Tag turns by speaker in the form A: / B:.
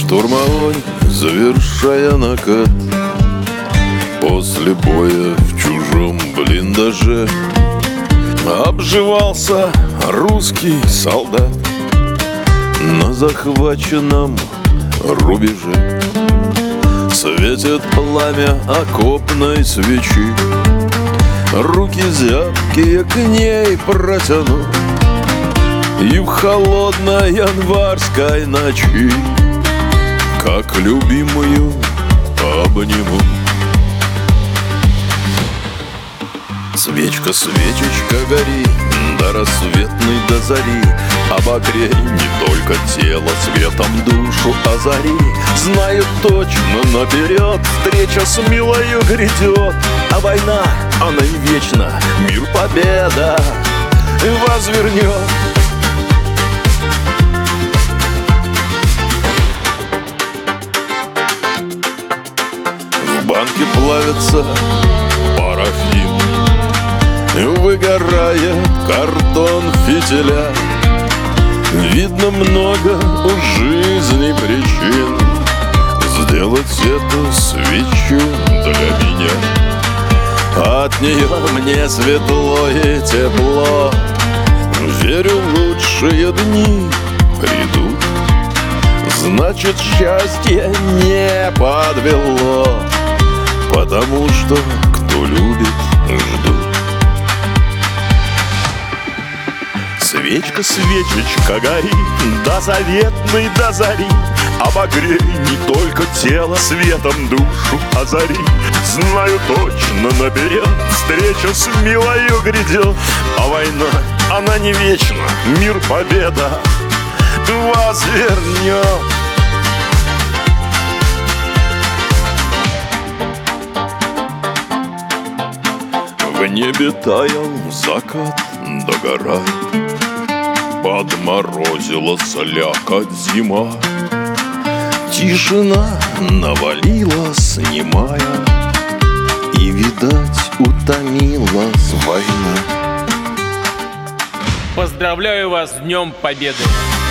A: Штурмовой, завершая накат, после боя в чужом блиндаже обживался русский солдат на захваченном рубеже. Светит пламя окопной свечи, руки зябкие к ней протяну, и в холодной январской ночи как любимую обниму. Свечка, свечечка, гори, до рассветной, до зари, обогрей не только тело, светом душу озари. Знаю точно наперед, встреча с милою грядет, а война, она не вечна, мир, победа вас вернет. В банке плавится парафин, выгорает картон фитиля. Видно много у жизни причин сделать эту свечу для меня. От нее мне светло и тепло, верю, лучшие дни придут. Значит, счастье не подвело, потому что кто любит, ждут. Свечка, свечечка, гори, до заветной, до зари, обогрей не только тело, светом душу озари. Знаю точно наперед, встреча с милою грядет, а война, она не вечна, мир, победа вас вернет. В небе таял закат, догорай, подморозила слякоть зима. Тишина навалилась немая, и, видать, утомилась война.
B: Поздравляю вас с Днем Победы!